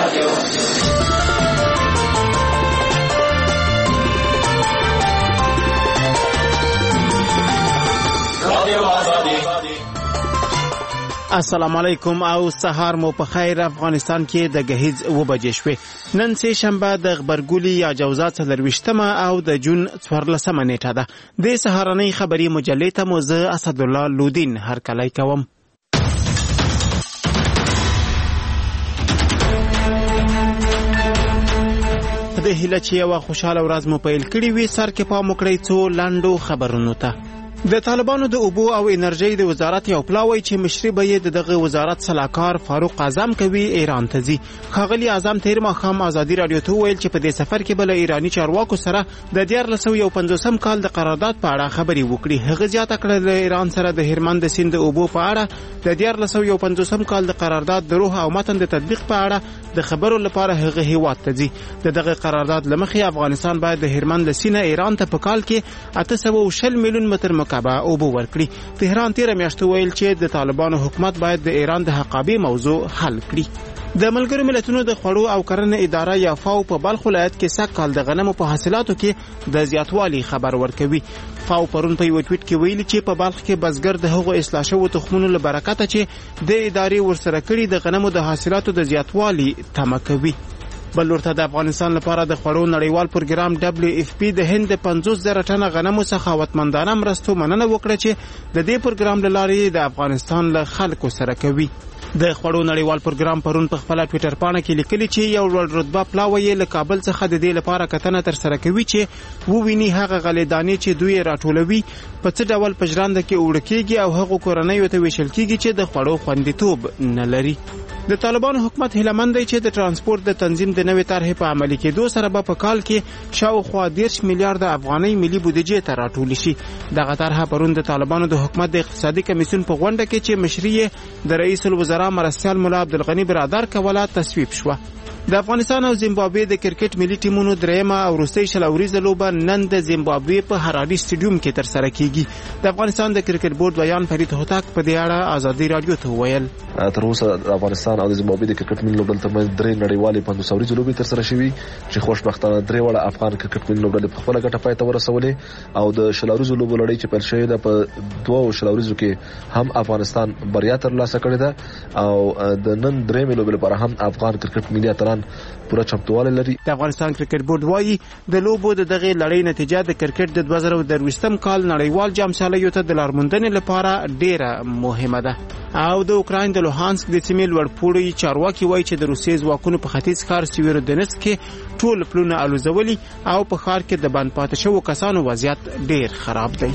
السلام علیکم او سهار مو په خیر. افغانستان کې د گهیز 2 بجې شوې. نن سه شنبه د غبرګولي یا جوزات 23مه او د جون 14مه نیټه ده. د سهارنۍ خبري مجلې ته مو زه اسد الله لودین هرکلی کوم. د هیله چې یو خوشاله ورځ مو پیل کړی وي، سر کې پام وکړئ څو لاندو خبرونو ته. د طالبانو د اوبو او انرژي د وزارت یو پلاوی چې مشري به یې دغه وزارت صلاحکار فاروق اعظم کوي ایران ته ځي. ښاغلي اعظم تیر ماښام ازادي رادیو ته ویل چې په دې سفر کې بل ایرانی چارواکو سره د 1950 کال د قرارداد په اړه خبري وکړي. هغه زیاته کړه د ایران سره د هرمند سیند د اوبو په اړه د 1950 کال د قرارداد د روح او متن د تطبیق په اړه د خبرو لپاره هغه هیواد ته ځي. دغه قرارداد لمخې افغانستان باید د هرمند سیند ایران ته په کال کې 860 میلیون متر مکعب اوبو ورکړي. تهران تیر میاشت ویل چې د طالبانو حکومت باید د ایران د حقابې موضوع حل کړي. د ملګرو ملتونو د خوړو او کرنې اداره یا فاو په بلخ ولایت کې سږ کال د غنمو په حاصلاتو کې د زیاتوالي خبر ورکوي. فاو پرون په یو ټویټ کې ویلي چې په بلخ کې بزګر د هغو اصلاح شوو تخمونو له برکته چې د ادارې ورسره کړي د غنمو د حاصلاتو د زیاتوالي تمه کوي. بل ورته د افغانستان لپاره د خوړو نړیوال پروګرام WFP د هند 50,000 ټنه غنمو څخه خدمتمندانه مرستو مننه وکړه چې د دې پروګرام له لارې د افغانستان له خلکو سره کوي. د خوړو نړیوال پروګرام پرون په خپل ټویټر پاڼه کې لیکلي چې یو ډول رتبه پلاوی له کابل څخه د دې لپاره کتنه تر سره کوي چې وویني هغه غلې دانې چې دوی راټولوي په څه ډول پجرانده کې وړکیږي او هغه کورنۍ ته ویشل کیږي چې د خوړو خوندیتوب نه لري. د طالبانو حکومت هیلمند دی چې د ترانسپورت د تنظیم د نوې طرحې په عملي کېدو سره به په کال کې شاوخوا 10 میلیارډ افغانۍ ملي بودیجې ته راټول شي. دغه طرحه پرون د طالبانو د حکومت د اقتصادي کمیسیون په غونډه کې چې مشري د رئیس الوزرا مرستیال مولا عبدالغنی برادر کوله تصویب شوه. د افغانستان او زیمبابوې د کرکټ ملي ټیمونو دریمه او وروستۍ شلوریزه لوبه نن د زیمبابوې په هراري سټیډیوم کې تر سره کیږي. د افغانستان د کرکټ بورډ بیان فرید هوتک په دې اړه ازادي رادیو ته ویل تر اوسه د افغانستان او د زیمبابوې د کرکټ ملي لوبډلې ترمنځ درې نړیوالې 500 ورځې لوبې تر سره شوې چې خوشبختانه درې وړه افغان کرکټ ملي لوبډلې په خپل ګټه پای ته ورسولې او د شلوریزو لوبو لړۍ چې پیل شوې ده په دوه شلوریزو کې هم افغانستان بریا ترلاسه کړې ده او د نن درېمې لوبې لپاره هم افغان کرکټ ملي اتلان پوره چمتووالی لري. د افغانستان کرکټ بورډ وایي د لوبو د دغه لړۍ نتیجه د کرکټ د 2023 کال نړیوال جام سیالیو ته د لارموندنې لپاره ډیره مهمه ده. او د اوکراین د لوهانسک د سیمې لوړپوړي چارواکي وایي چې د روسیې ځواکونو په ختیځ ښار سیویرودنسک کې ټول پلونه الوزولي او په ښار کې د بند پاتې شوو کسانو وضعیت ډیر خراب دی.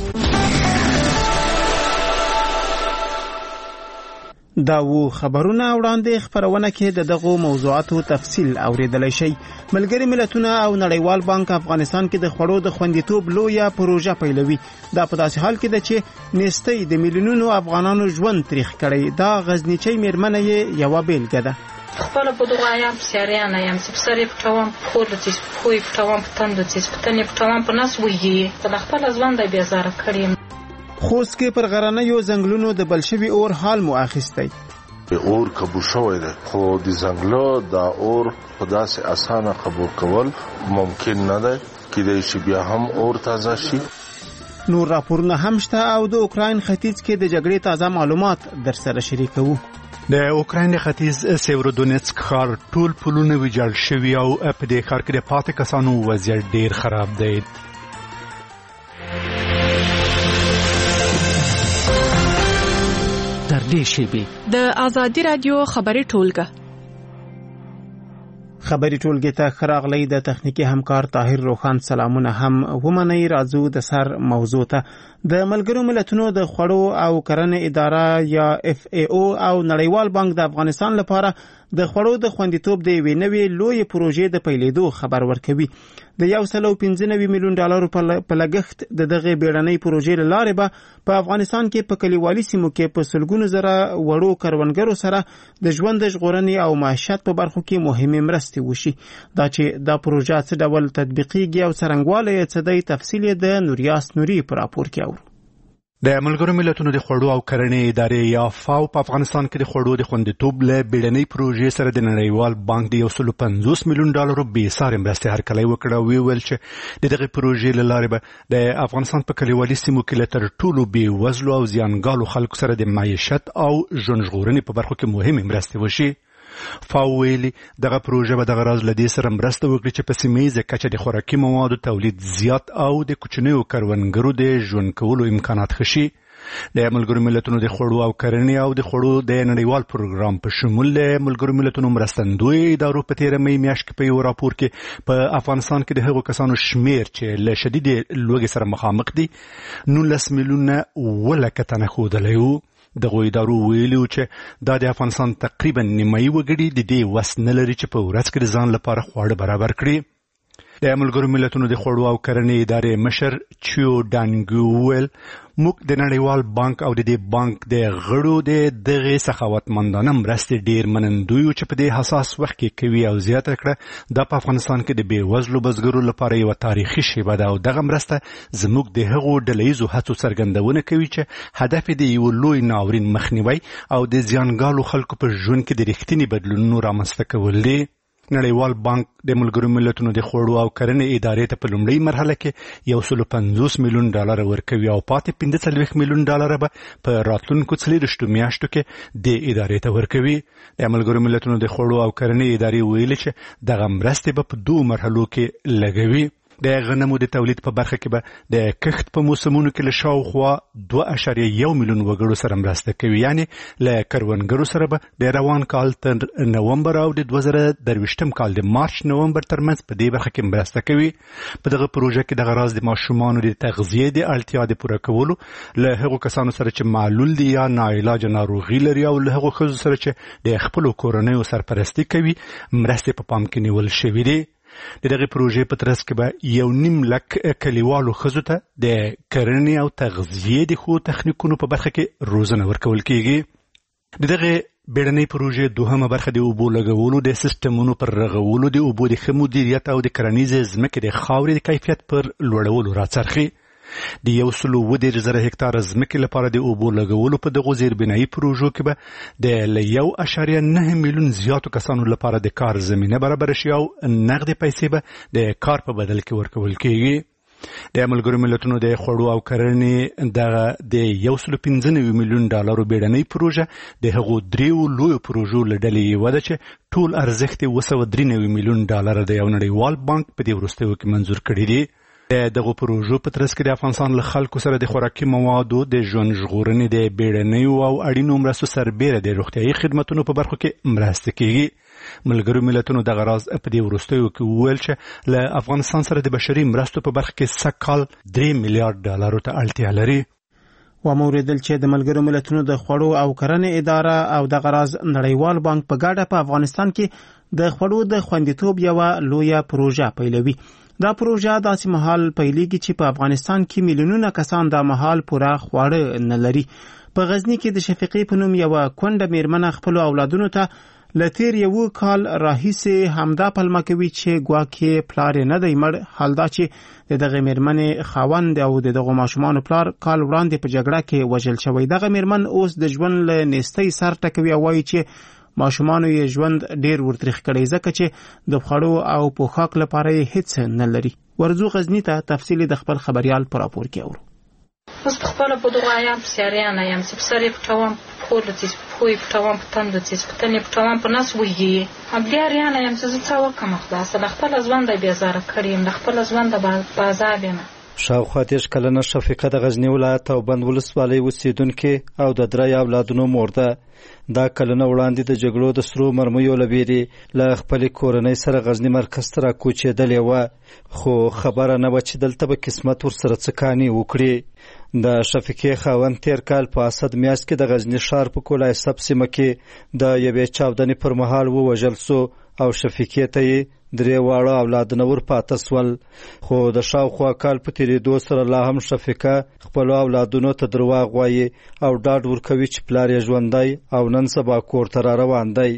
دا و خبرونه وړاندې خبرونه کې د دغه موضوعاتو تفصیل اوریدلای شي. ملګری ملتونه او نړیوال بانک افغانستان کې د خوړو د خوندیتوب لویه پروژه پیلوي. دا په داسې حال کې ده چې نستۍ د میلیونونو افغانانو ژوند تریخ کړي. دا غزنیچي میرمنه یې یو بیلګه ده. خپل په دغه یم سریانه یم چې سره پټوم خو د چې خو پټوم پتند چې پتنې پټوم په ناس وږي د خپل ژوند د بیزار کړم. خوست کې پر غرانیو ځنګلونو د بلشوي اور حال مو اخیستی. اور قبول شوی دی خو د ځنګلو د اور په داسې اسانه قبول کول ممکن نه دی کېدای شي بیا هم اور تازه شي. نور راپورونه هم شته او د اوکراین ختیځ کې د جګړې تازه معلومات در سره شریکوو. د اوکراین ختیځ سیورودونیتسک ښار ټول پلونه ویجاړ شوي او په دې ښار کې د پاتې کسانو وضعیت ډیر خراب دی. د ازادي رادیو خبري ټولګه خبري ټولګه ته خراغلی د تخنیکی همکار طاهر روخان سلامونه هم ومنئ. راځو د سر موضوع ته. د ملګرو ملتونو د خوړو او کرنې اداره یا FAO او نړیوال بانک د افغانستان لپاره د خوړو د خوندیتوب د یوې نوې لویې پروژې د پیلېدو خبر ورکوي. د 195 میلیون ډالر په لګښت د دغه بیړنۍ پروژې له لارې به په افغانستان کې په کلیوالي سیمو کې په سلګونو زره وړو کروندګرو سره د ژوند د ژغورنې او معیشت په برخو کې مهمې مرستې وشي. دا چې دا پروژه څه ډول تطبیقیږي او څرنګوالی یې څه دی، تفصیل یې د نوریاس نوري په راپور کې اورو. د ملګرو ملتونو د خوړو او کرنې ادارې یا فاو په افغانستان کې د خوړو د خوندیتوب له بیړنۍ پروژې سره د نړیوال بانک د $150 میلیون بې سارې مرستې هرکلی وکړه او ویل چې د دغه پروژې له لارې به د افغانستان په کلیوالي سیمو کې له تر ټولو بېوزلو او زیانګالو خلکو سره د معیشت او ژوند ژغورنې په برخو کې مهمې مرستې وشي. فاو ویلي دغه پروژه به دغه راز له دې سره مرسته وکړي چې په سیمه کچه د خوراکي موادو تولید زیات او د کوچنیو کروندګرو د ژوند کولو امکانات ښه شي. د ملګرو ملتونو د خوړو او کرنې او د خوړو د نړیوال پروګرام په شمول د ملګرو ملتونو مرستندوی ادارو په تېره مې میاشت کې په یو راپور کې په افغانستان کې د هغو کسانو شمیر چې له شدید لوږې سره مخامخ دي 19 میلیونه ولکه تنه ښودلی و. دغه ادارو ویلي چې دا د افغانستان تقریبا نیمایي وګړي د دې وس نه لري چې په ورځ کې د ځان لپاره خواړه برابر کړي. د ملګرو ملتونو د خوړو او کرنې ادارې مشر چیو ډانګو ویل موږ د نړیوال بانک او د دې بانک د غړو د دغه سخاوتمندانه مرستې ډیر منندوی او چې په دې حساس وخت کې کوي او زیاته کړه د افغانستان کې د بیوزلو بزګرو لپاره یو تاریخي شیبه ده او دغه مرسته زموږ د هغو ډلهییزو هڅو څرګندونه کوي چې هدف د یو لوی ناورین مخنیوی او د زیانګالو خلکو په ژوند کې د رښتینی بدلونونو رامنځته کول دي. نړیوال بانک د ملګرو ملتونو د خوړو او کرنې ادارې ته په لومړۍ مرحله کې $150 میلیون ورکوي او پاتې $45 میلیون به په راتلونکو 24 میاشتو کې د ادارې ته ورکوي. د ملګرو ملتونو د خوړو او کرنې ادارې ویلي چې دغه مرستې به په 2 مرحلو کې لګوي. د غنمو د تولید په برخه کې به د کښت په موسمونو کې له شاوخوا 2.1 میلیون وګړو سره مرسته کوي، یعنی له کروندګرو سره به د روان کال تر نومبر او د 2023 کال د مارچ نومبر ترمنځ په دې برخه کې مرسته کوي. په دغه پروژه کې دغه راز د ماشومانو د تغذیې د اړتیا د پوره کولو له هغو کسانو سره چې معلول دي یا ناعلاج ناروغي لري او له هغو ښځو سره چې د خپلو کورنیو سرپرستي کوي مرستې په پام کې نیول شوي دي. د دغه پروژې په ترڅ کې به 1.5 لک کلیوالو ښځو ته د کرنې او تغذیې د ښو تخنیکونو په برخه کې روزنه ورکول کیږي. د دغه بیړنۍ پروژې دوهمه برخه د اوبو لګولو د سیستمونو پر رغولو د اوبو د ښه مدیریت او د کرنیزې ځمکې د خاورې د کیفیت پر لوړولو راڅرخي. د 110,000 هکتاره ځمکې لپاره د اوبو لګولو په دغو زیربنایي پروژو کې به د 1.9 میلیون زیاتو کسانو لپاره د کار زمینه برابر شي او نغدې پیسې به د کار په بدل کې ورکول کیږي. د ملګرو ملتونو د خوړو او کرنې د $115 میلیون بیړنۍ پروژه د هغو 3 لویو پروژو له ډلې یوه ده چې ټول ارزښت $193 میلیون د یو نړیوال بانک په دې وروستیو کې منظور کړي دي. دغه پروژو په ترڅ کې د افغانستان له خلکو سره د خوراکي موادو د ژوند ژغورنې د بیړنیو او اړینو مرستو سربیره د روغتیايي خدماتو په برخو کې مرسته کیږي. ملګرو ملتونو دغه راز په دې وروستیو کې وویل چې له افغانستان سره د بشري مرستو په برخه کې سږکال $3 میلیارډ ته اړتیا لري. وموریدل چې د ملګرو ملتونو د خوړو او کرنې اداره او دغه راز نړیوال بانک په ګډه په افغانستان کې د خوړو د خوندیتوب یو لویه پروژه پیلوي. دا پروژه داسې مهال پیلېږي چې په افغانستان کې میلیونونه کسان دا مهال پوره خواړه نه لري. په غزني کې د شفیقې په نوم یو کونډه میرمنه خپل اولادونو ته لتیر یو کال راهیسې همدا پلمه کوي چې ګواکې پلار نه دی مړ. حال دا چې د دغه میرمنې خاوند او د دغه ماشومانو پلار کال وړاندې په جګړه کې وژل شوی. دغه میرمن اوس د ژوند له نیستۍ سر ټکوي او وایي چې ماشومانو یې ژوند ډیر ورتریخ کړی ځکه چې د خوړو او پوښاک لپاره یې هیڅ نه لري. ورځو غزني ته تفصیل د خپل خبريال پر راپور کې اورو. اوس په خپل په دغه ایام سیریان یم چې سره پټوم خور چې خوې پټوم پتند چې پتنې پټوم په ناس وږي بیا ریان یم چې څه وکم خلاص د خپل ژوند د بیزار کړیم د خپل ژوند د بازار یم. شاوخوا 30 کلنه شفیقه د غزنی ولایت او بند ولسوالۍ اوسیدونکې او د 3 اولادونو مور ده. دا کلونه وړاندې د جګړو د سرو مرمیو له ویرې له خپلې کورنۍ سره غزني مرکز ته راکوچېدلې وه، خو خبره نه وه چې دلته به قسمت ورسره څه کانې وکړي. د شفیقې خاوند تیر کال په اسد میاشت کې د غزني ښار په کولای سب سیمه کې د یوې چاودنې پر مهال ووژل سو او شفیقې ته یې 3 واړه اولادونه ورپاته سول. خو د شاوخوا کال په تېرېدو سره لا هم شفیقه خپلو اولادونو ته درواغ وایي او ډاډ ورکوي چې پلار یې ژوندی او نن سبا کور ته را روان دی.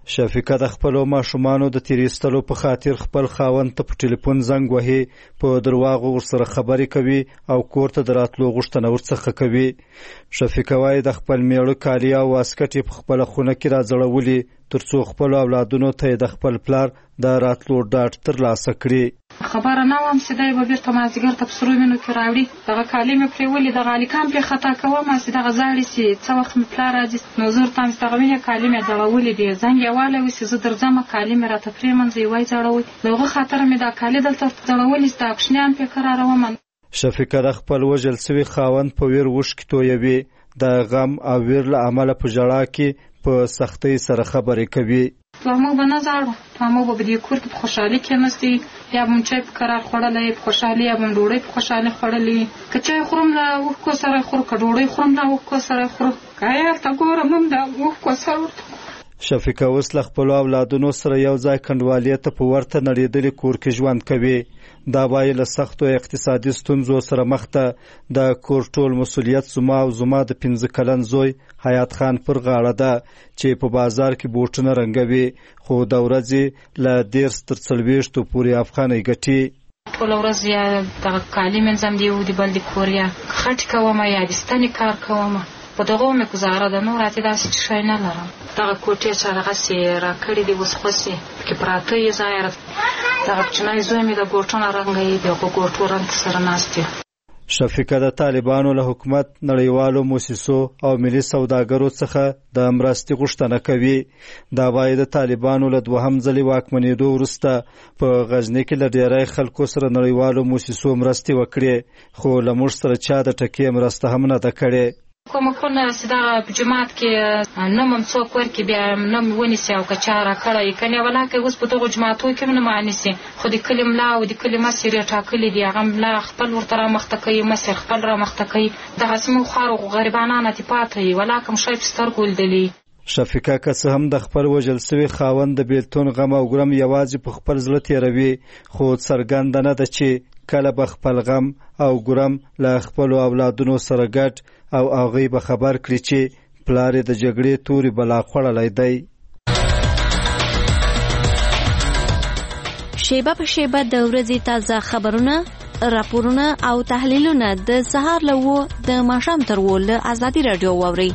شفیقه د خپل ماشومانو د تیریستلو په خاطر خپل خاوند ته په ټلیفون زنګ وهي، په درواغو ورسره خبرې کوي او کور ته د راتلو غوښتنه ورڅخه کوي. شفیقه وایي د خپل میړه کالي او واسکټ په خپل خونه کې راځړولي ترڅو خپل اولادونو ته د خپل پلار د راتلو ډاډ ترلاسه کړي. خبره نه وم چې دی به بیرته مازدیګر ته په سرو وینو کې راوړي. دغه کالي مې پرېولي، دغه هلیکان پرې خطا کوم چې دغه زاړي چې څه وخت مې پلار راځي نو زه ورته وایم چې دغه وینې کالي مې ځړولي دي، زنګ یې والی چې زه درځم کالي مې راته پرېمنځي وایي ځړوي. د هغه خاطر مې دا کالي دلته ځړولي چې دا کوچنیان پرې قراروم. شفیقه د خپل وژل سوي خاوند په ویر اوښکې تویوي. د غم او ویر له امله په ژړا کې په سختۍ سره خبرې کوي. موږ به نه ځاړو، موږ به په دې کور کې په خوشحالي کېناستي، یا به چای په قرار خوړلی په خوشحالي، یا به ډوډۍ په خوشحالي خوړلي. که چای خورم له اوښکو سره خورو، که ډوډۍ خورم له اوښکو سره خورو، که هلته ګورم هم د اوښکو سره ورته. شفیقه اوس له خپلو اولادونو سره یو ځای کنډوالې ته په ورته نړېدلي کور کې ژوند کوي. دا وایي له سختو اقتصادي ستونزو سره مخ ده. د کور ټول مسؤلیت زما او زما د 15 کلن زوی حیات خان پر غاړه ده چې په بازار کې بوټونه رنګوي، خو د ورځې له 13 تر 40 پورې افغانۍ ګټي. ټوله ورځ یا دغه کالي منځم دی او د بل د کور یا خټ کوم یا د ستنې کار کوم، په دغه مې گزاره ده. نور راته داسې شی نه لرم. دغه کوټې چې هغسې راکړي دي اوس خوسې پکې پراته یې ځای دغه کوچنی زوی مې د ګوټونه رنګوي، د هغو ګوټو رنګ سره ناست یم. شفیقه د طالبانو له حکومت، نړیوالو موسسو او ملي سوداګرو څخه د مرستې غوښتنه کوي. دا وایي د طالبانو له دوهم ځلې واکمنېدو وروسته په غزني کې له ډیری خلکو سره نړیوالو موسسو مرستې وکړې، خو له موږ سره چا د ټکې مرسته هم نه ده کړې. کومه چې دغه په جومات کې نه مم څوک ورکړي بیا نه مې ونیسي او که چا راکړی کنې ولاکې اوس په دغو جوماتو کې هم نه مانیسي، خو د کلي ملا او د کلي مسیر یې ټاکلي دي، هغه ملا خپل ورته رامخته کوي، مسیر خپل رامخته کوي. دغسې موږ خوارو غریبانان اتې پاته یي، ولاکه م شی په سترګو لیدلي. شفیقه که څه هم د خپل وژل سوي خاوند د بیلتون غم او ګرم یوازې په خپل زړه تېروي، خو څرګنده نه ده چې کله به خپل غم او ګرم له خپلو اولادونو سره ګډ او هغوی به خبر کړي چې پلار یې د جګړې تورې بلا خوړلی دی. شیبه په شیبه د ورځې تازه خبرونه، راپورونه او تحلیلونه د سهار له 9 د ماښام تر 10 له ازادي راډیو واورئ.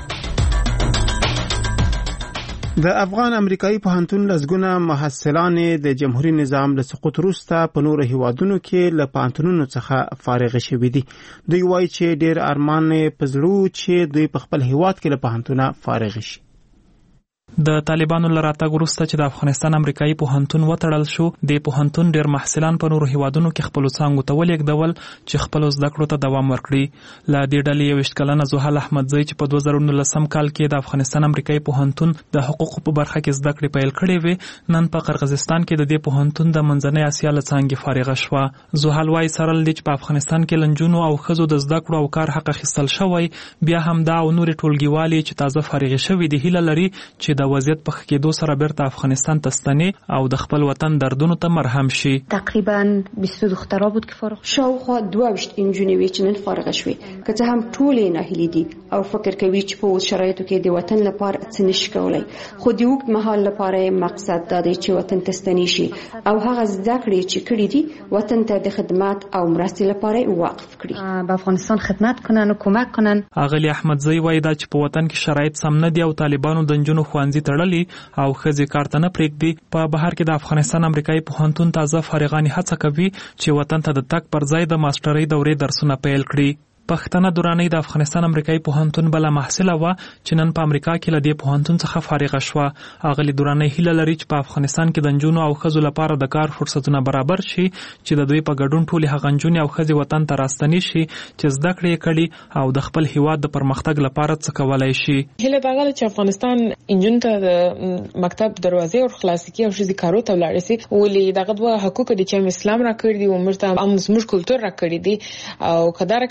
د افغان امریکایي پوهنتون لسګونه محصلان د جمهوریت نظام له سقوط وروسته په نورو هیوادونو کې له پوهنتونونو څخه فارغ شوي دي. دوی وایي چې ډېر ارمان په زړه چې دوی په خپل هیواد کې له پوهنتونه فارغ شي. د طالبانو له راتګ وروسته چې د افغانستان امریکایي پوهنتون وتړل شو، د پوهنتون ډېر محصلان په نورو هیوادونو کې خپلو څانګو ته ولېږدول چې خپلو زده کړو ته دوام ورکړي. له دې ډلې 21 کلنه زحل احمدزی چې په 2019 کال کې د افغانستان امریکایي پوهنتون د حقوقو په برخه کې زده کړې پیل کړې وې، نن په قرغیزستان کې د دې پوهنتون د منځنۍ اسیا له څانګې فارغه شوه. زحل وایي سرل دي چې په افغانستان کې لنجونو او ښځو د زده کړو او کار حق اخیستل شوی، بیا هم دا او نورې ټولګیوالې چې تازه فارغې شوي دي هیله لري چې د وضعیت په ښه کېدو سره بیرته افغانستان ته ستنې او د خپل وطن دردونو ته مرهم شي. تقریبا 22 دخترها بود که فارغ شاوخوا 22 انجونې وې چې نن فارغه شوې، که څه هم ټولې ناهیلې دي او فکر کوي چې په اوس شرایطو کې د وطن لپاره څه نشي کولی، خو د اوږد مهال لپاره مقصد دا دی چې وطن ته ستنې شي او هغه زده کړې چې کړي دي وطن ته د خدمات او مرستې لپاره وقف کړي، به افغانستان خدمت کنن او کمک کنن. اغلی احمدزی وایي دا چې په وطن کې شرایط سم نه دي او طالبانو د نجونو ښوونځي تړلي او ښځې کار ته نه پرېږدي. په بهر کې د افغانستان امریکایي پوهنتون تازه فارغانې هڅه کوي چې وطن ته د تګ پر ځای د ماسټرۍ دورې درسونه پیل کړي. پښتنه دورانۍ د افغانستان امریکایي پوهنتون بله محصله وه چې نن په امریکا کې له دې پوهنتون څخه فارغه شوه. اغلې دورانۍ هیله لري چې په افغانستان کې د نجونو او ښځو لپاره د کار فرصتونه برابر شي چې د دوی په ګډون ټولې هغه نجونې او ښځې وطن ته راستنې شي چې زده کړې یې کړي او د خپل هیواد د پرمختګ لپاره څه کولی شي. هیله دا ده چې افغانستان انجونو ته د مکتب دروازې ور خلاصې کړي او ښځې کارو ته ولاړې شي. ولې دغه دوه حقوق دي چې اسلام راکړي دي او موږ ته زموږ کلتور راکړي دي او که دا رقم وشي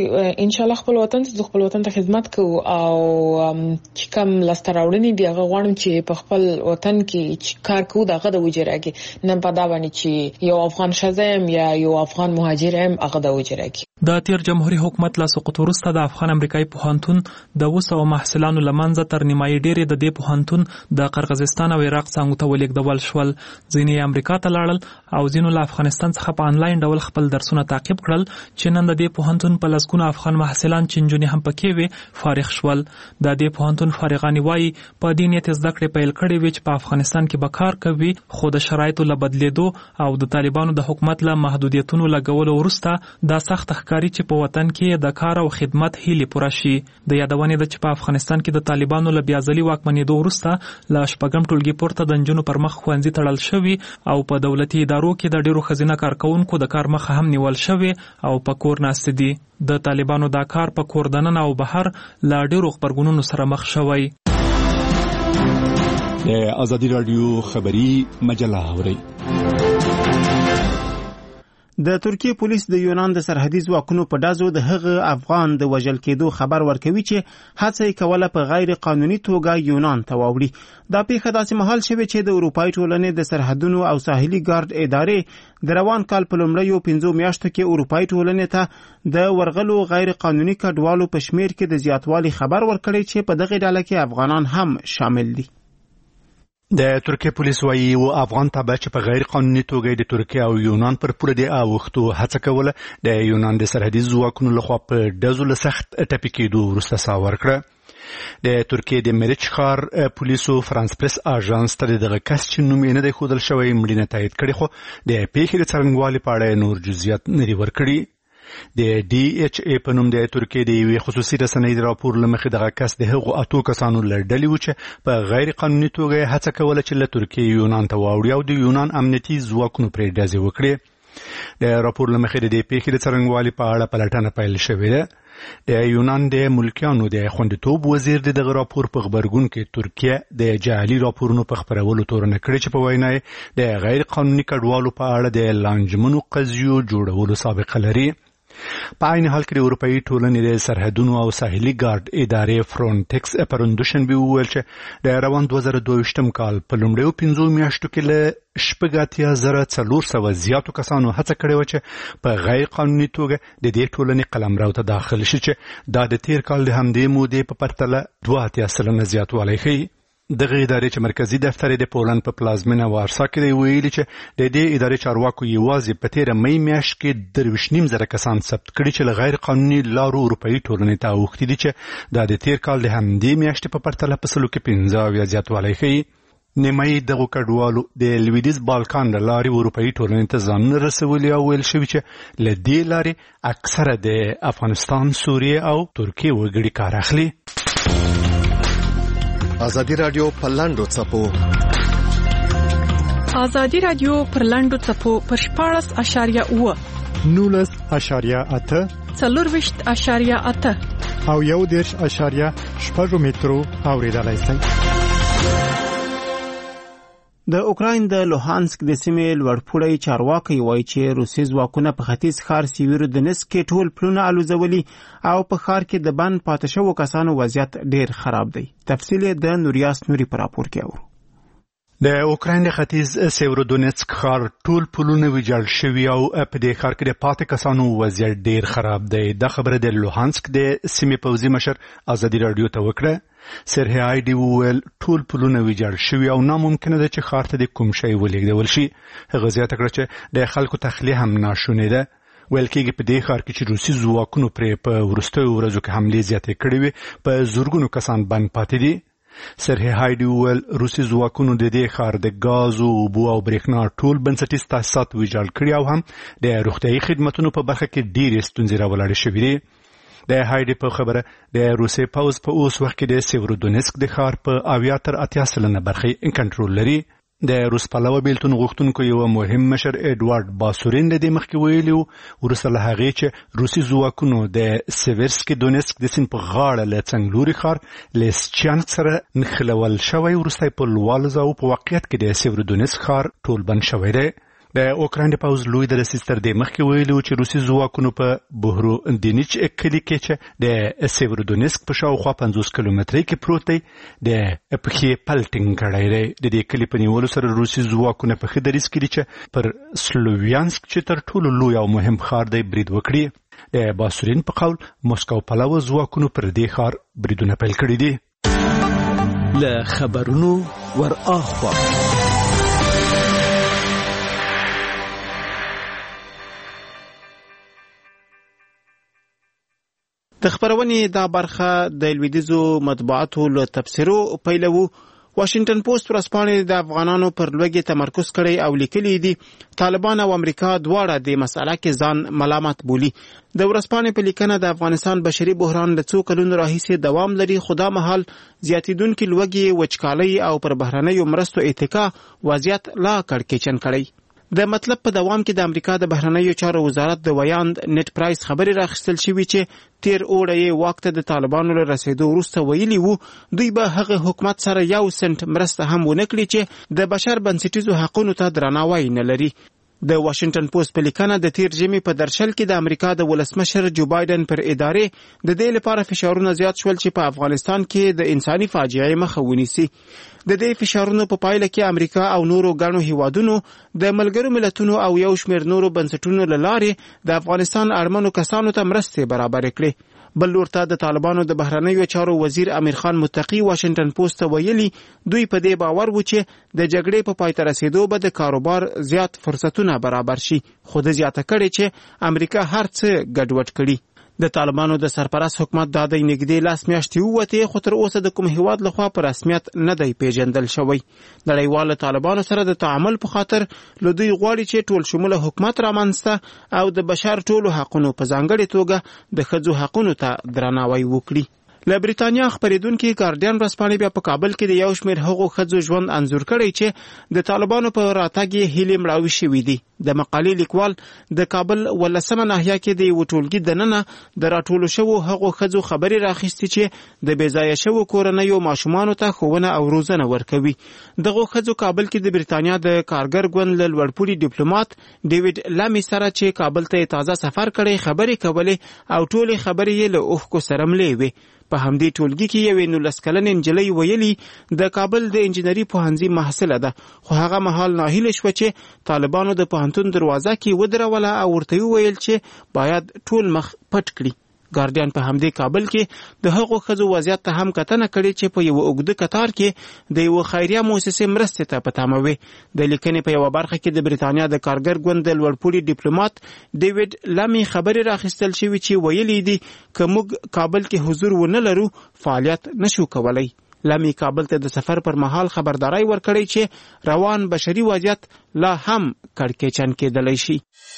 ان شاء الله خپل وطن ته خدمت کوو او چې کوم لاستراوړنې دی هغه غواړم چې په خپل وطن کې کار کوو دغه د وجراږي نن په دا باندې چې یو افغان شزم یا یو افغان مهاجر هم هغه د وجراږي. د تیر جمهوریت حکومت لا سقوط وروسته د افغان امریکایي پوهنتون د 200 محصلانو لمنځه تر نیمایي ډېر د دې پوهنتون د قرغیزستان او عراق څنګه ته ولیکدول شول. ځینې امریکا ته لاړل او ځینو له افغانستان څخه په انلاین ډول خپل درسونه تعقیب کړل چې نن د دې پوهنتون په لسګونو افغان محصلان چې نجونې هم پکې وي فارغ شول. د دې پوهنتون فارغان وایي په دې نیت زده کړې پیل کړې وي چې په افغانستان کې به کار کوي، خو د شرایطو له بدلیدو او د طالبانو د حکومت له محدودیتونو لګولو وروسته دا سخت ښکاري چې په وطن کې د کار او خدمت هیلې پوره شي. د یادونې ده چې په افغانستان کې د طالبانو له بیازلي واکمنېدو وروسته له شپږم ټولګي پورته د نجونو پر مخ ښوونځي تړل شوي او په دولتي ادارو کې د ډېرو ښځینه کارکوونکو د کار مخه هم نیول شوې او په کور ناستې دي. د طالبانو دا کار په کور دننه او بهر له ډېرو غبرګونونو سره مخ شوی. د ازادي راډیو خبري مجله اورئ. د ترکیه پولیس د یونان د سرحدي ځواکونو په ډزو د هغه افغان د وژل کېدو خبر ورکوي چې هڅه یې کوله په غیر قانوني توګه یونان ته واوړي. دا پیښه داسې مهال شوې چې د اروپایي ټولنې د سرحدونو او ساحلي ګارد ادارې د روان کال په لومړیو 5 میاشتو کې اروپایي ټولنې ته د ورغلو غیر قانوني کډوالو په شمیر کې د زیاتوالي خبر ورکړی چې په دغه ډله کې افغانان هم شامل دي. د ترکیه پولیس وایي او افغان تابع چې په غیر قانوني توګه د ترکیه او یونان پر پوره دی اوختو هڅه کوله د یونان د سرحدي ځواکونو لخوا په ډزو له سخت ټپي کېدو وروسته سا ورکړه. د ترکیه د مریچ ښار پولیسو فرانس پریس اژانس ته دغه کس چې نوم یې نه دی ښودل شوی مړینه تایید کړې، خو د پیښې د څرنګوالي په اړه نور جزئیات نه دي ورکړي. د ډي ایچ ای په نوم د ترکیه د یوې خصوصي رسنۍ د راپور له مخې دغه کس د هغو 8 کسانو له ډلې و چې په غیر قانوني توګه هڅه کوله چې له ترکیې یونان ته واوړي او د یونان امنیتي ځواکونو پرې ډزې وکړي. د راپور له مخې د دې پیښې د څرنګوالي په اړه پلټنه پیل شوې ده. د یونان د ملکیانو د خوندیتوب وزیر دغه راپور په خبرګون کې ترکیه د جعلي راپورونو په خپرولو تورنه کړې چې په وینا یې د غیر قانوني کډوالو په اړه د لانجمنو قضیو جوړولو سابقه لري. په عین حال کې د اروپایي ټولنې د سرحدونو او ساحلي ګارد ادارې فرونټکس پرون دوشنبه وویل چې د روان 2022 کال په لومړیو 5 میاشتو کې له 84,400 زیاتو کسانو هڅه کړې و چې په غیر قانوني توګه د دې ټولنې قلمرو ته داخل شي، چې دا د تیر کال د همدې مودې په پرتله 82% زیاتوالی ښیي. دغه ادارې چې مرکزی دفتر د پولند په پلازمینه وارسا کې دی ویلي چې د دې ادارې چارواکو یوازې په تیر مې میاشت کې 23,000 کسان ثبت کړي چې له غیر قانوني لارو اروپایي ټولنې ته اوښتي دي، چې دا د تیر کال د همدې میاشتې په پرتله په سلو کې 15 زیاتوالی ښیي. نیمایي دغو کډوالو د لویدیځ بالکان له لارې اروپایي ټولنې ته ځانونه رسولي او ویل شوي چې له دې لارې اکثره د افغانستان، سوریې او ترکیې وګړي کار اخلي. ازادي راډیو پر لاندو څپو ازادي راډیو پر لاندو څپو پر 14.8 19.8 24.8 او 1.8 مترو اوریدلای شئ. د اوکراین د لوهانسک د سیمې لوړپوړی چارواکي وایي چې روسي ځواکونه په ختیځ ښار سیویرودنسک کې ټول پلونه الوزولي او په ښار کې د بند پاتې شوو کسانو وضعیت ډیر خراب دی. تفصیل د نوریاس نوري پر راپور کې اورو. د اوکراین د ختیځ سیویرودنسک ښار ټول پلونه ویجاړ شوي او په دې ښار کې د پاتې کسانو وضعیت ډیر خراب دی. دا خبره د لوهانسک د سیمې پوځي مشر ازادي راډیو ته وکړه. سرهی آیډي وویل ټول پلونه ویجاړ شوي او ناممکنه ده چې ښار ته د کوم شی ولېږدول شي. هغه زیاته کړه چې د خلکو تخلیه هم ناشونې ده. ویل کېږي په دې ښار کې چې روسي ځواکونو پرې په وروستیو ورځو کې حملې زیاتې کړې وې، په زرګونو کسان بند پاتې دي. سرهی آیډي وویل روسي ځواکونو د دې ښار د ګازو، اوبو او برېښنا ټول بنسټیز تاسیسات ویجاړ کړي او هم د روغتیايي خدمتونو په برخه کې ډېرې ستونزې راولاړې شوې دي. د هایډي په خبره د روسي پوځ په اوس وخت کې د سیویرودونسک د ښار په 80 تر 80% برخه کنټرول لري. د روس پلوه بیلتون غوښتونکو یو مهم مشر ایډوارډ باسورین د دې مخکې ویلي وروسته له هغې چې روسي ځواکونو د سیویرسکي دونسک د سیند په غاړه له څنګلوري ښار لیسچانسک سره نښلول شوی. وروسته په لوالزا او په واقعیت کې د سیویرودونسک ښار ټول بند شوی دی. د اوکراین پوز لوی د رسیستر د مخکې ویلو چې روسي ځواکونو په بهرو دینیچ کلی کې چې د سیورودونسک په شاوخوا 50 کیلومترۍ کې پروت دی د پخې پلټینګ کړی دی. د دې کلی په نیولو سره روسي ځواکونه په ښه دریځ کې دي چې پر سلوویانسک چې تر ټولو لوی او مهم ښار دی برید وکړي. د باسورین په قول موسکو پلوه ځواکونو پر دې ښار بریدونه پیل کړي دي. له خبرونو ور اخوا د خبرونې دا برخه د لویدیځو مطبوعاتو له تبصرو پیلوو. واشنگټن پوسټ ورځپاڼې د افغانانو پر لوږې تمرکز کړی او لیکلي دي طالبان او امریکا دواړه د مسأله کې ځان ملامت بولي. د ورځپاڼې په لیکنه د افغانستان بشري بحران له څو کلونو راهیسې دوام لري، خو دا مهال زیاتېدونکې لوږې، وچکالۍ او پر بهرنیو مرستو اتکا وضعیت لا کړکېچن کړی. د مطلب په دوام کې د امریکا د بهرنیو چارو وزارت د ویاند نت پرایس خبرې راخیستل شوې چې تیر اوړی یې واک ته د طالبانو له رسېدو وروسته ویلي وو دوی به هغه حکومت سره 1 سنت مرسته هم ونه کړي چې د بشر بنسټیزو حقونو ته درناوی نه لري. د واشنگټن پوسټ په لیکنه د تیر ژمي په درشل کې د امریکا د ولسمشر جو بایدن پر ادارې د دې لپاره فشارونه زیات شول چې په افغانستان کې د انساني فاجعې مخه ونیسي. د دې فشارونو په پایله کې امریکا او نورو ګڼو هیوادونو د ملګرو ملتونو او یو شمېر نورو بنسټونو له لارې د افغانستان اړمنو کسانو ته مرستې برابرې کړې. بل لورته د طالبانو د بهرنیو چارو وزیر امیر خان متقی واشنگټن پوسټ ته ویلي دوی په دې باور وو چې د جګړې په پای ته رسیدو به د کاروبار زیات فرصتونه برابر شي، خو د زیاته کړي چې امریکا هر څه ګډوډ کړي. د طالبانو د سرپرست حکومت دا د نږدې لاس میاشتې ووتې، خو تر اوسه د کوم هیواد لخوا په رسمیت نه دی پیژندل شوی. نړیوال طالبانو سره د تعامل په خاطر له دوی غواړي چې ټول شموله حکومت رامنځته او د بشر ټولو حقونو په ځانګړې توګه د ښځو حقونو ته درناوی وکړي. له بریتانیا خبرېدونکي ګارډین ورځپاڼې بیا په کابل کې د یو شمېر هغو ښځو ژوند انځور کړی چې د طالبانو په راتګ یې هیلې مړاوې شوي دي. د مقالې لیکوال د کابل 18مه ناحیه کې د یوه ټولګي دننه د راټولو شوو هغو ښځو خبرې راخیستې چې د بېځایه شوو کورنیو ماشومانو ته ښوونه او روزنه ورکوي. دغو ښځو کابل کې د بریتانیا د کارګر ګوند له لوړپوړي ډیپلومات ډیوډ لامي سره چې کابل ته تازه سفر کړی خبرې کولې او ټولې خبرې یې له اوښکو سره ملې وې. په همدې ټولګي کې یوې 19 کلنې نجلۍ ویلي د کابل د انجینري پوهنځي محصله ده، خو هغه مهال ناهیله شوه چې طالبانو د پوهنتون دروازه کې ودروله او ورته وویل چې باید ټول مخ پټ کړي. ګارډین په همدې کابل کې د هغو ښځو وضعیت ته هم کتنه کړې چې په یوه اوږده کتار کې د یوه خیریه مؤسسې مرستې ته په تمه وې. د لیکنې په یوه برخه کې د بریتانیا د کارګر ګوند د لوړپوړي ډیپلومات ډیوډ لامي خبرې راخیستل شوي چې ویلي دي که موږ کابل کې حضور ونه لرو فعالیت نشو کولی. لامي کابل ته د سفر پر مهال خبرداري ورکړی چې روان بشري وضعیت لا هم کړکېچن کېدلی شي.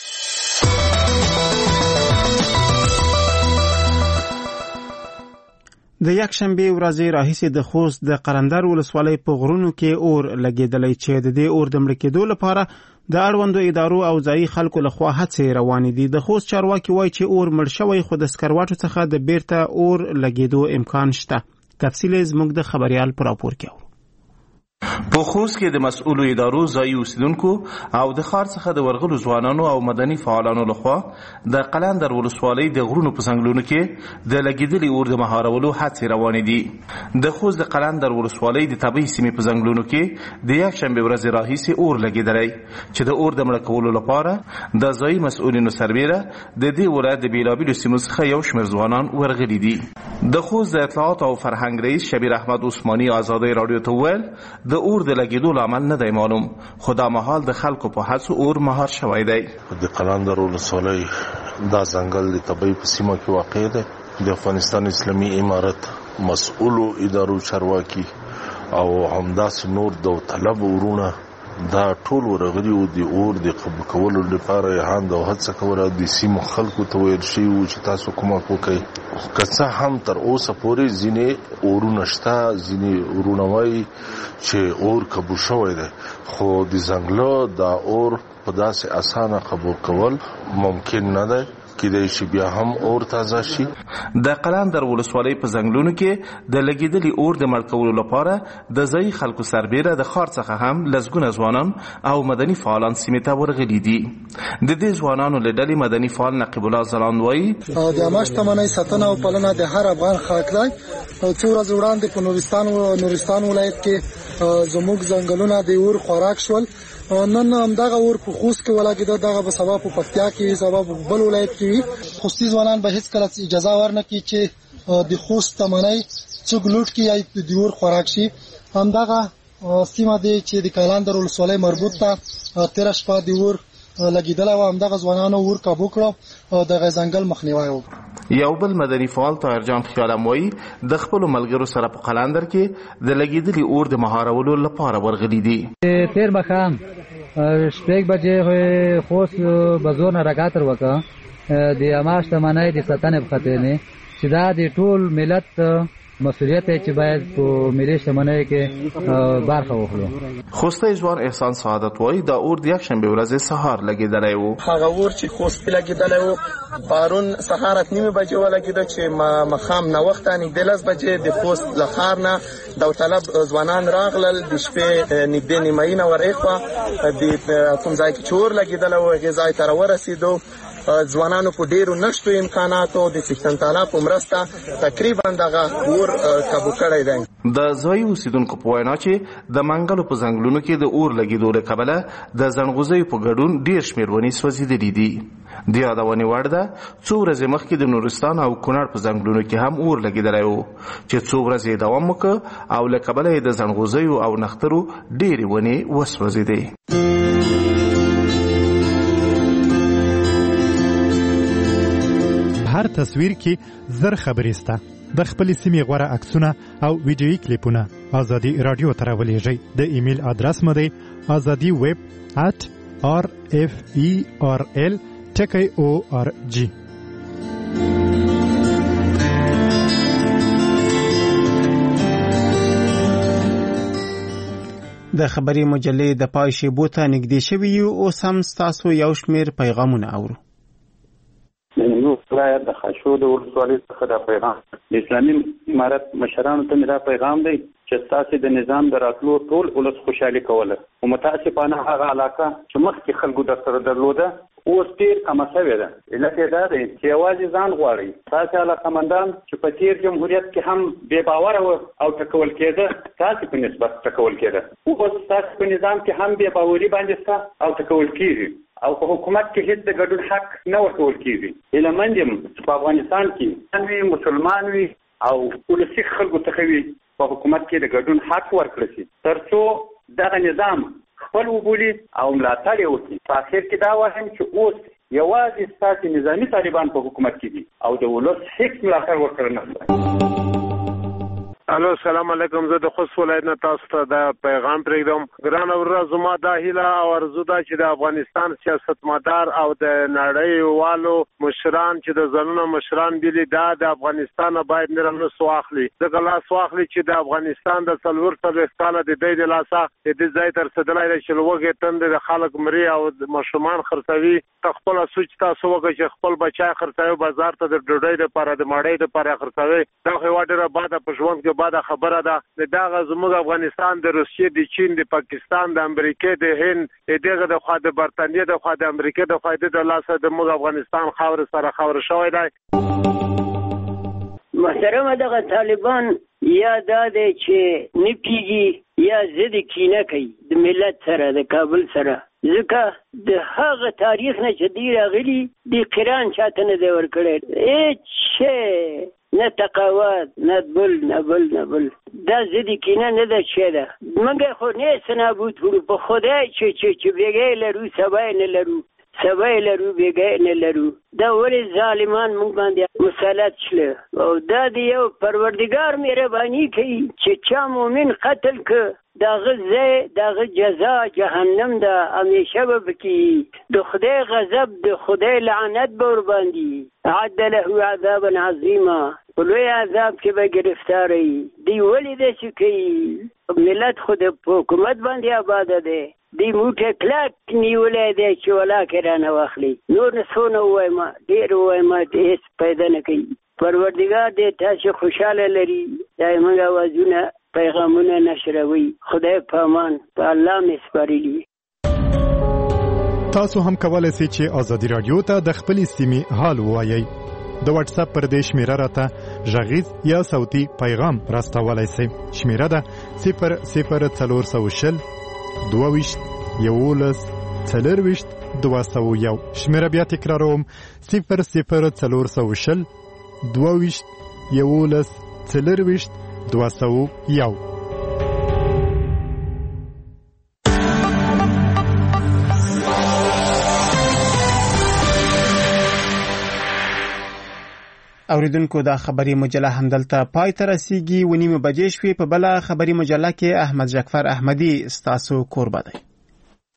د یکشنبه ورځې راهیسې د خوست د قرندر ولسوالۍ په غرونو کې اور لګېدلی چې د دې اور د مړ کېدو لپاره د اړوندو ادارو او ځایي خلکو لخوا هڅې روانې دي. د خوست چارواکي وایي چې اور مړ شوی خو د سکروټو څخه د بیرته اور لګېدو امکان شته. تفصیل زموږ د خبريال پر راپور کې په خوست کې د مسؤلو ادارو ځایي اوسیدونکو او د ښار څخه د ورغلو ځوانانو او مدني فعالانو لخوا د قلندر ولسوالۍ د غرونو په څنګلونو کې د لګېدلي اور د مهارولو هڅې روانې دي. د خوست د قلندر ولسوالۍ د طبیعي سیمې په څنګلونو کې د یکشنبې ورځې راهیسې اور لګېدلی چې د اور د مړه کولو لپاره د ځایي مسؤلینو سربیره د دې ولایت د بېلابېلو سیمو څخه یو شمېر ځوانان ورغلي دي. د خوست د اطلاعات او فرهنګ رئیس شبیر احمد عثماني ازادۍ راډیو ته وویل د اور د لګېدو لامل نه دی معلوم، خو دا مهال د خلکو په هڅو اور مهار شوی دی. د قلندر ولسوالۍ دا ځنګل د طبیعي په سیمه کې واقع دی. د افغانستان اسلامي امارت مسؤلو ادارو چارواکي او همداسې نور داوطلب ورونه دا ټول ورغلي وو د اور د قبول کولو لپاره هاند او هڅه کوله. د سیمو خلکو ته ویل شوي وو چې تاسو کومک وکړئ. که څه هم تر اوسه پورې ځینې اورونه شته، ځینې ورونه وایي چې اور قبول شوی دی، خو د ځنګله دا اور په داسې اسانه قبول کول ممکن نه دی کېدای شي بیا هم اور تازه شي. د قلندر ولسوالۍ په ځنګلونو کې د لګېدلي اور د مړ کولو لپاره د ځایي خلکو سربیره د ښار څخه هم لسګونه ځوانان او مدني فعالان سیمې ته ورغلي دي. د دې ځوانانو له ډلې مدني فعال نقیب الله ځلاند وایي د عامه شتمنۍ ساتنه او پالنه د هر افغان حق دی. څو ورځې وړاندې په نورستان ولایت کې زموږ ځنګلونه د اور خوراک شول. نن همدغه اور په خوست کې ولګېده، دغه به سبا په پکتیا کې سبا په بل ولایت کې وي. خوستي ځوانان به هیڅ کله اجازه ورنکړي چې د خوست شتمنۍ څوک لوټ کړي یا د اور خوراک شي. همدغه سیمه دی چې د کلندر ولسوالۍ مربوط ته تېره شپه د اور لګېدلی و. همدغه ځوانانو اور کابو کړو او دغه ځنګل مخنیوی وکړو. یو بل مدني فعال طاهر جان خیالم وایي د خپلو ملګرو سره په قلندر کې د لګېدلي اور د مهارولو لپاره ورغلي دي. تېر ماښام 6 بجې خوست بازور نه راکاتر وکړه د عامه شتمنۍ د ساتنې په خاطر نه چې دا د ټول ملت مسؤلیت دی چې باید په ملي شتمنۍ کې برخه واخلو. خوستی ځوان احسان سعادت وایي دا اور د یکشنبې ورځې سهار لګېدلی و. هغه اور چې خوست کې لګېدلی و پرون سهار 8:30 بجې ولګېده چې ماښام ناوخته نږدې 10 بجې د خوست له ښار نه داوطلب ځوانان راغلل. د شپې نږدې نیمایي نه ورېخوا د کوم ځای کې چې اور لګېدلی و هغې ځای ته راورسېدو. ځوانانو په ډیرو نشتو امکاناتو د څښتن تعالی په مرسته تقریبا دغه اور کابو کړی دی. د ځایي اوسیدونکو په وینا چې د منګلو په ځنګلونو کې د اور لګېدو له کبله د ځنغوزیو په ګډون ډیر شمېر ونې سوځېدلي دي. د یادونې وړ ده څو ورځې مخکې د نورستان او کونړ په ځنګلونو کې هم اور لګېدلی و چې څو ورځې دوام وکړ او له کبله یې د ځنغوزیو او نښترو ډېرې ونې وسوځېدې. هر تصویر کې زر خبرې سته. د خپلې سیمې غوره عکسونه او ویډیویي کلیپونه ازادي رادیو ته راولېږئ. د ایمیل ادرس مو دی azadiweb@referl.org. د خبري مجلې د پای شیبو ته نږدې شوي یو. اوس هم ستاسو یو شمېر پیغامونه اورو. د خاشو د ولسوالۍ څخه دا پیغام د اسلامي امارت مشرانو ته دا پیغام دی چې تاسو د نظام د راتلو ټول ولس خوشحالي کوله او متاسفانه هغه علاقه چې مخکې خلکو در سره درلوده اوس ډېر کمه شوې ده. علت یې دا دی چې یوازې ځان غواړي. تاسو علاقمندان چې په تېر جمهوریت کې هم بې باوره و او ټکول کېده تاسو په نسبت ټکول کېده. اوس تاسو په نظام کې هم بې باوري باندې شته او ټکول کېږي او په حکومت کې هیڅ د ګډون حق نه ورکول کېږي. هیله مند یم چې په افغانستان کې مسلمان وي او ولسي خلکو څخه وي په حکومت کې د ګډون حق ورکړل شي تر څو دغه نظام خپل وبولي او ملاتړ یې وکړي. په اخر کې دا وایم چې اوس یوازې ستاسو نظامي طالبان په حکومت کې دي او د ولس هیڅ ملاتړ ورکړل نه شي. الو السلام علیکم. زه د خوست ولایت نه تاسو ته دا پیغام پرېږدم. ګرانه ورځ زما دا هیله او ارزو ده چې د افغانستان سیاستمدار او د نړیوالو مشران چې د ځانونو مشران بيلي دا د افغانستان باید نرمس واخلي. دغه لاس واخلي چې د افغانستان د 40 کاله د دې د لاسه د دې ځای تر سدلای د شلوګې تند د خلک مري او مشرومان خرڅوي. خپل سوچ تاسو وګورئ چې خپل بچای خرڅوي بازار ته د ډوډۍ لپاره د ماړۍ لپاره خرڅوي. دا خو ډیره باده په ژوند کې باده خبره ده. دغه زموږ افغانستان د روسیې د چین د پاکستان د امریکا د هند دغه د خوا د برتانیې د خوا د امریکا د خوا د لاسه د موږ افغانستان خاور سره خاور شوی دی. محترمه دغه طالبان یا دا دی چې نه پیږي یا ضد کینه کوي د ملت سره د کابل سره ځکه د هغه تاریخ نه چې دی راغلی د قرآن چاته نه دی ورکړی هیڅ نه تقاوت نه بل دا ضد کینه نه ده چې ده موږ خو نه سنابود کړو په خدای چې بیګای لرو سبای نه لرو سبای لرو بیګای نه لرو دا ولې ظالمان موږ باندې مسلط شله او دا دی یو پروردگار مهرباني کوي چې چا مؤمن قتل ک داغه جزا جهنم ده همیشه به بکی د خدای غضب د خدای لعنت به ور باندې عد له عذابا عظیما ولوی عذاب کې به گرفتاری دی ولې د چې کوي ملت خود په حکومت باندې آباد ده دی موټه کلک نیولې ده چې ولا کرانه واخلي نور نسونه وایم ډیر وایم هیڅ پیدا نه کوي. پروردگار دې تاسو خوشاله لري دایمه اوازونه پیغامونه نشروي. خدای په امان، په الله مې سپارلي. تاسو هم کولای شئ چې آزادي رادیو ته د خپلې سیمې حال ووایئ. د واتس اپ پر دې شمیره راته غږیز یا صوتي پیغام راستولای شئ. شمیره ده 00420 22 11 40 201. شمیره بیا تکراروم 00420 22 11 40 201. اوریدونکو دا خبری مجله همدلته پای ته رسیږي. 9:30 بجې شوې. په بله خبری مجله کې احمد جعفر احمدی ستاسو کوربه دی.